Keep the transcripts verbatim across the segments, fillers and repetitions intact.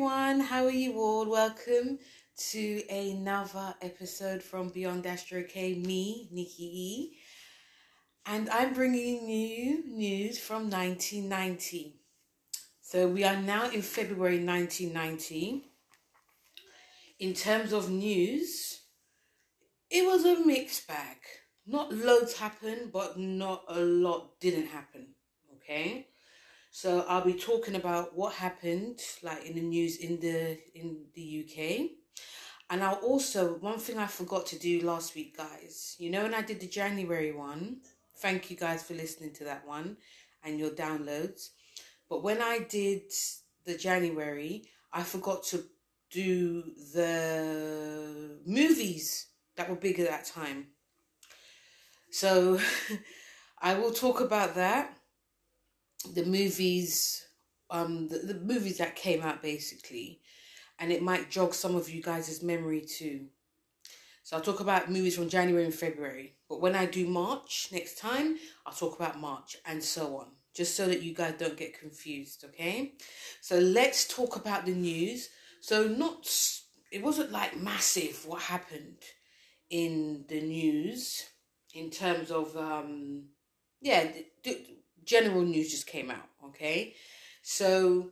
everyone, how are you all? Welcome to another episode from Beyond Astro K, me, Nikki E. And I'm bringing you news from nineteen ninety. So we are now in February nineteen ninety. In terms of news, it was a mixed bag. Not loads happened, but not a lot didn't happen, okay? So I'll be talking about what happened, like in the news in the in the U K, and I'll also one thing I forgot to do last week, guys. You know when I did the January one, thank you guys for listening to that one and your downloads. But when I did the January, I forgot to do the movies that were big at that time. So I will talk about that. The movies, um, the, the movies that came out basically, and it might jog some of you guys' memory too. So I'll talk about movies from January and February, but when I do March next time, I'll talk about March and so on, just so that you guys don't get confused, okay? So let's talk about the news. So not, it wasn't like massive what happened in the news in terms of, um, yeah, the, the, general news just came out, okay? So,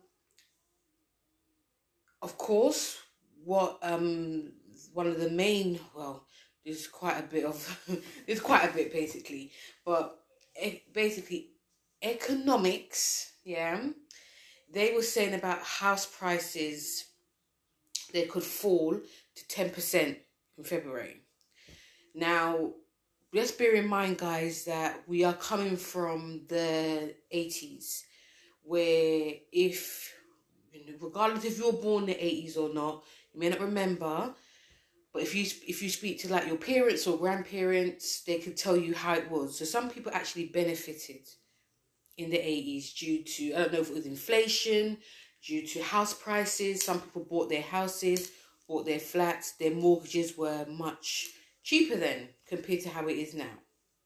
of course, what um one of the main, well, there's quite a bit of, there's quite a bit basically, but it, basically economics, yeah, they were saying about house prices, they could fall to ten percent in February. Now, let's bear in mind, guys, that we are coming from the eighties, where if, regardless if you're born in the eighties or not, you may not remember, but if you if you speak to like your parents or grandparents, they could tell you how it was. So some people actually benefited in the eighties due to, I don't know if it was inflation, due to house prices. Some people bought their houses, bought their flats, their mortgages were much cheaper then compared to how it is now.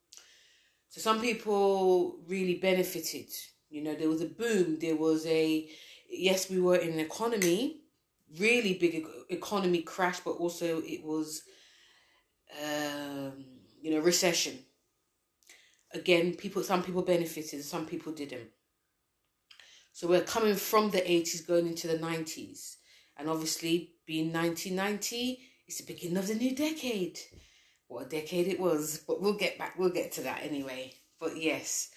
So some people really benefited. You know, there was a boom. There was a, yes, we were in an economy, really big economy crash, but also it was, um, you know, recession. Again, people, some people benefited, some people didn't. So we're coming from the eighties going into the nineties. And obviously, being nineteen ninety, it's the beginning of the new decade. What a decade it was, but we'll get back, we'll get to that anyway. But yes,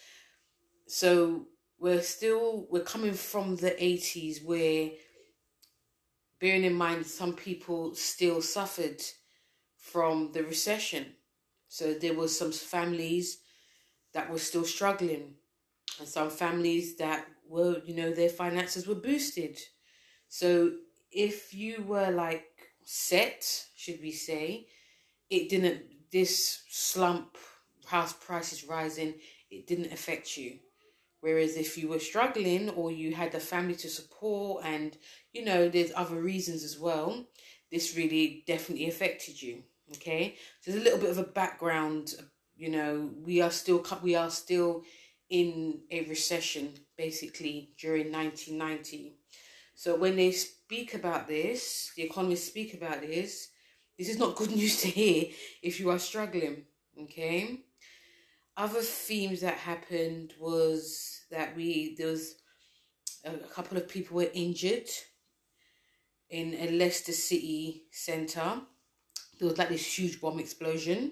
so we're still, we're coming from the eighties where, bearing in mind, some people still suffered from the recession. So there was some families that were still struggling, and some families that were, you know, their finances were boosted. So if you were like set, should we say, it didn't, this slump, house prices rising, it didn't affect you. Whereas if you were struggling or you had a family to support and, you know, there's other reasons as well, this really definitely affected you, okay? So there's a little bit of a background, you know, we are still, we are still in a recession, basically, during nineteen ninety. So when they speak about this, the economists speak about this, this is not good news to hear if you are struggling, okay? Other themes that happened was that we, there was a couple of people were injured in a Leicester City centre. There was like this huge bomb explosion.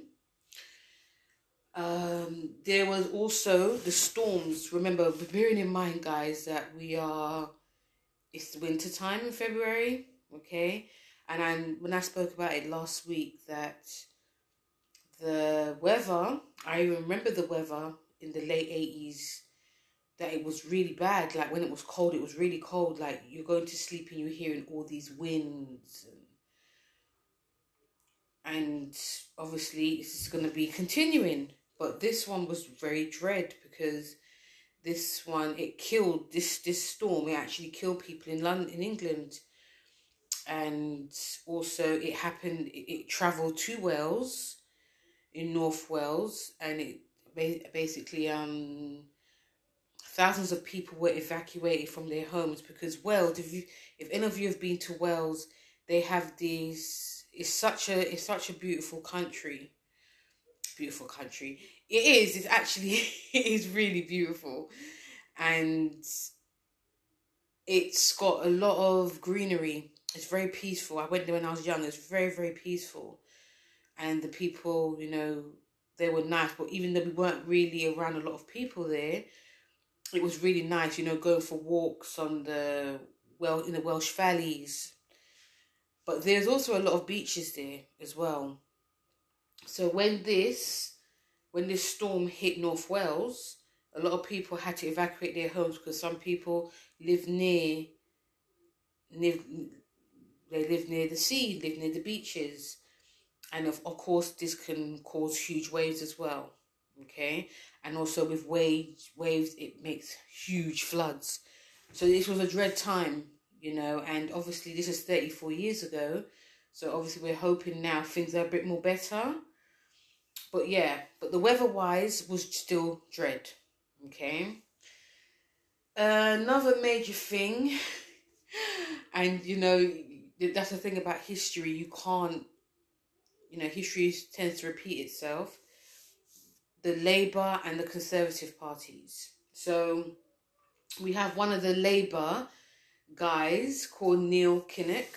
Um, there was also the storms. Remember, bearing in mind, guys, that we are, it's winter time in February, okay? And I, when I spoke about it last week, that the weather, I remember the weather in the late eighties, that it was really bad. Like when it was cold, it was really cold. Like you're going to sleep and you're hearing all these winds. And, and obviously it's going to be continuing. But this one was very dread because this one, it killed, this, this storm, it actually killed people in London, in England. And also it happened, it, it travelled to Wales, in North Wales, and it basically um thousands of people were evacuated from their homes because Wales, if you, if any of you have been to Wales, they have these. It's such a it's such a beautiful country. Beautiful country. It is. It's actually it is really beautiful, and it's got a lot of greenery. It's very peaceful. I went there when I was young. It's very very peaceful, and the people, you know, they were nice. But even though we weren't really around a lot of people there, it was really nice, you know, going for walks on the, well, in the Welsh valleys. But there's also a lot of beaches there as well. So when this, when this storm hit North Wales, a lot of people had to evacuate their homes because some people live near, near they live near the sea, live near the beaches. And of, of course, this can cause huge waves as well. Okay, and also with waves, waves, it makes huge floods. So this was a dread time, you know, and obviously this is thirty-four years ago. So obviously we're hoping now things are a bit more better. But yeah, but the weather-wise was still dread. Okay. Uh, another major thing, and you know, that's the thing about history. You can't, you know, history tends to repeat itself. The Labour and the Conservative parties. So we have one of the Labour guys called Neil Kinnock.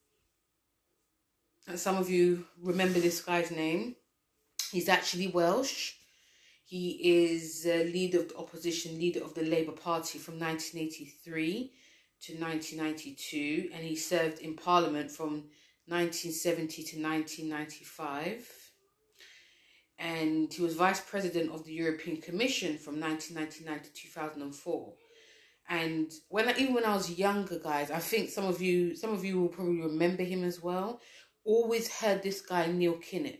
And some of you remember this guy's name. He's actually Welsh. He is a leader of the opposition, leader of the Labour Party from nineteen eighty-three to nineteen ninety-two. And he served in Parliament from nineteen seventy to nineteen ninety-five. And he was vice president of the European Commission from nineteen ninety-nine to two thousand four. And when I, even when I was younger, guys, I think some of you, some of you will probably remember him as well. Always heard this guy Neil Kinnock.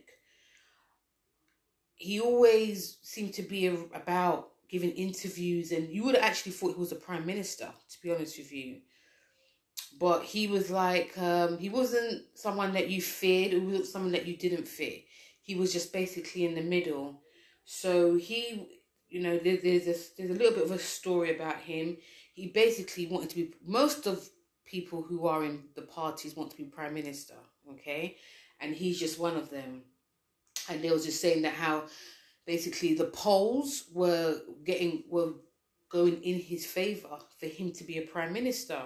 He always seemed to be a, about giving interviews, and you would have actually thought he was a prime minister, to be honest with you. But he was like, um, he wasn't someone that you feared, he wasn't someone that you didn't fear. He was just basically in the middle. So he, you know, there, there's, a, there's a little bit of a story about him. He basically wanted to be, most of people who are in the parties want to be prime minister, okay? And he's just one of them. And they was just saying that how basically the polls were getting, were going in his favour for him to be a prime minister.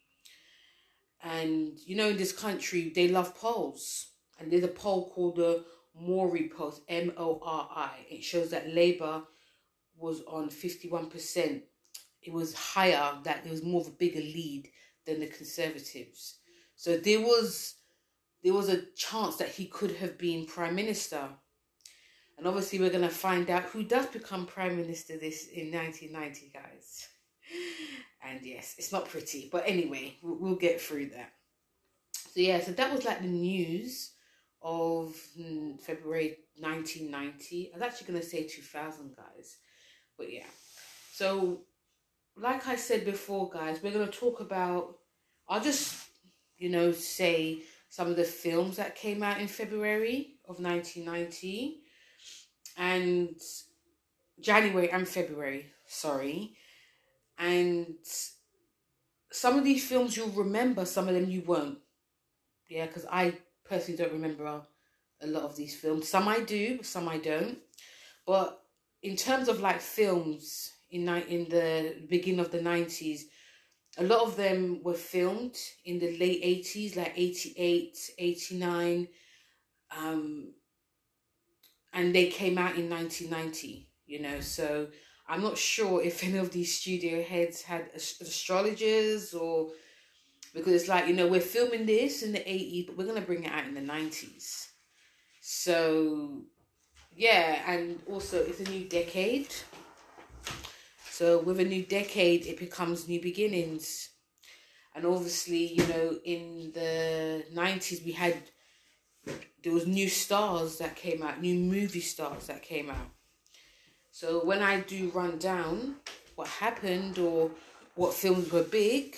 And, you know, in this country, they love polls. And there's a poll called the Mori poll, M O R I. It shows that Labour was on fifty-one percent. It was higher, that there was more of a bigger lead than the Conservatives. So there was there was a chance that he could have been Prime Minister. And obviously we're going to find out who does become Prime Minister this in nineteen ninety, guys. And yes, it's not pretty. But anyway, we'll, we'll get through that. So yeah, so that was like the news of mm, February nineteen ninety. I was actually going to say two thousand, guys. But yeah. So, like I said before, guys, we're going to talk about... I'll just, you know, say some of the films that came out in February of nineteen ninety. And January and February, sorry. And some of these films you'll remember, some of them you won't. Yeah, because I personally don't remember a, a lot of these films. Some I do, some I don't. But in terms of like films in, in the beginning of the nineties, a lot of them were filmed in the late eighties, like eighty-eight, eighty-nine. Um, and they came out in nineteen ninety, you know. So I'm not sure if any of these studio heads had astrologers, or... Because it's like, you know, we're filming this in the eighties, but we're going to bring it out in the nineties. So, yeah, and also it's a new decade. So with a new decade, it becomes new beginnings. And obviously, you know, in the nineties, we had, there was new stars that came out, new movie stars that came out. So when I do run down what happened or what films were big,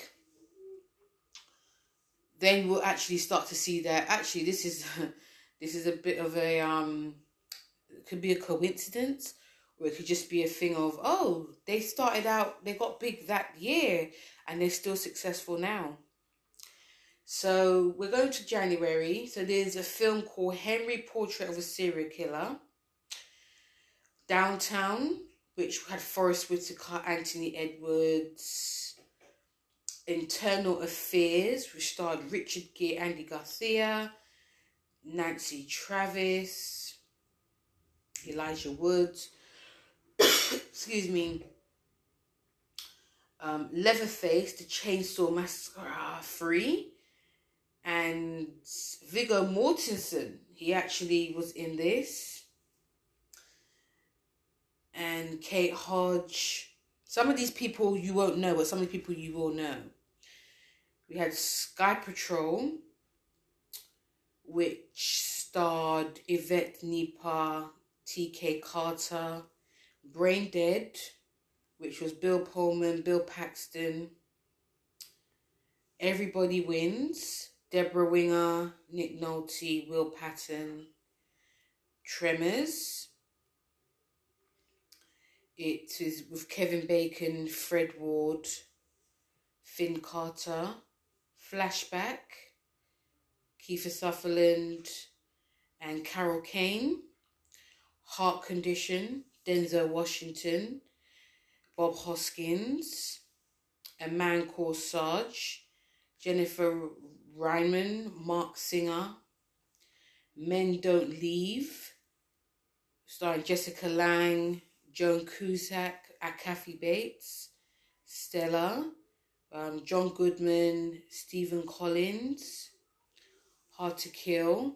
then we'll actually start to see that actually this is this is a bit of a um it could be a coincidence, where it could just be a thing of, oh, they started out, they got big that year and they're still successful now. So we're going to January. So there's a film called Henry, Portrait of a Serial Killer. Downtown, which had Forest Whitaker, Anthony Edwards. Internal Affairs, which starred Richard Gere, Andy Garcia, Nancy Travis, Elijah Woods. Excuse me. Um, Leatherface, The Chainsaw Massacre three. And Viggo Mortensen, he actually was in this. And Kate Hodge. Some of these people you won't know, but some of the people you will know. We had Sky Patrol, which starred Yvette Nipa, T K Carter. Brain Dead, which was Bill Pullman, Bill Paxton. Everybody Wins, Deborah Winger, Nick Nolte, Will Patton. Tremors. It is with Kevin Bacon, Fred Ward, Finn Carter. Flashback, Kiefer Sutherland and Carol Kane. Heart Condition, Denzel Washington, Bob Hoskins. A Man Called Sarge, Jennifer Ryman, Mark Singer. Men Don't Leave, starring Jessica Lange, Joan Cusack, Kathy Bates. Stella, um, John Goodman, Stephen Collins. Hard to Kill,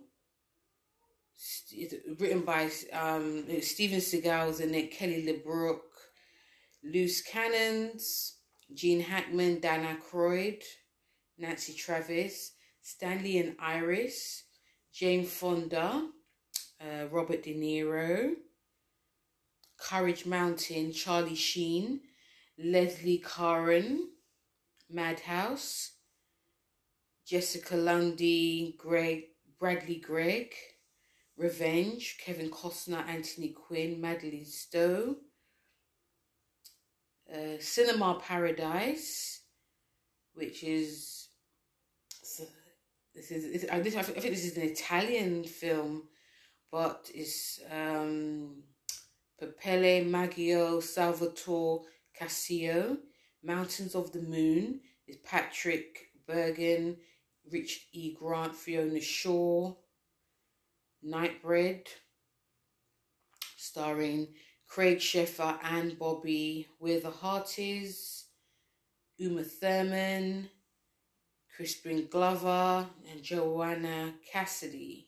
written by um, Steven Seagal and Nick Kelly LeBrook. Loose Cannons, Gene Hackman, Dan Aykroyd, Nancy Travis, Stanley and Iris, Jane Fonda, uh, Robert De Niro. Courage Mountain, Charlie Sheen, Leslie Caron. Madhouse, Jessica Lundy, Greg, Bradley Gregg. Revenge, Kevin Costner, Anthony Quinn, Madeline Stowe. Uh, Cinema Paradise, which is this is, is I think this is an Italian film, but it's um, Papele Maggio, Salvatore Cascio. Mountains of the Moon is Patrick Bergin, Richard E. Grant, Fiona Shaw. Nightbread, starring Craig Sheffer and Bobby. Where the Heart Is, Uma Thurman, Crispin Glover, and Joanna Cassidy.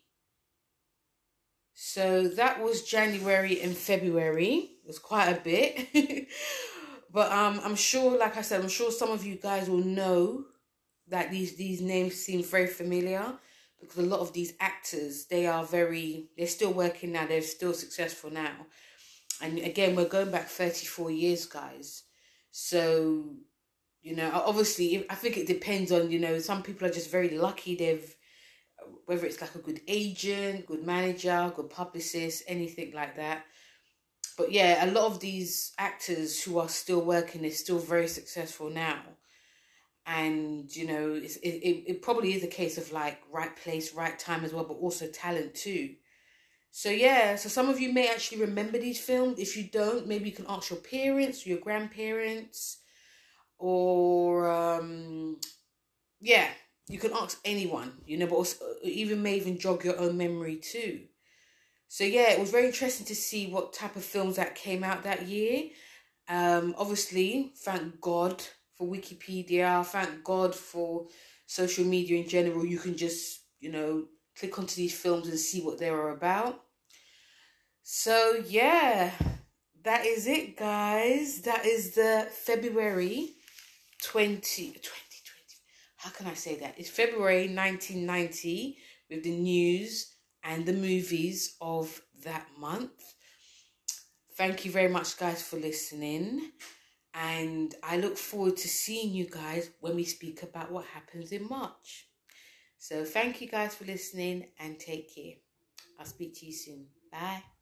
So that was January and February. It was quite a bit. But um, I'm sure, like I said, I'm sure some of you guys will know that these, these names seem very familiar, because a lot of these actors, they are very, they're still working now, they're still successful now. And again, we're going back thirty-four years, guys. So, you know, obviously, I think it depends on, you know, some people are just very lucky. They've, whether it's like a good agent, good manager, good publicist, anything like that. But yeah, a lot of these actors who are still working, they're still very successful now. And, you know, it's, it, it, it probably is a case of like right place, right time as well, but also talent too. So yeah, so some of you may actually remember these films. If you don't, maybe you can ask your parents or your grandparents, or um, yeah, you can ask anyone, you know, but also, even may even jog your own memory too. So yeah, it was very interesting to see what type of films that came out that year. Um, obviously, thank God for Wikipedia. Thank God for social media in general. You can just, you know, click onto these films and see what they are about. So yeah, that is it, guys. That is the February twenty twenty. How can I say that? It's February nineteen ninety with the news and the movies of that month. Thank you very much, guys, for listening. And I look forward to seeing you guys when we speak about what happens in March. So thank you guys for listening and take care. I'll speak to you soon. Bye.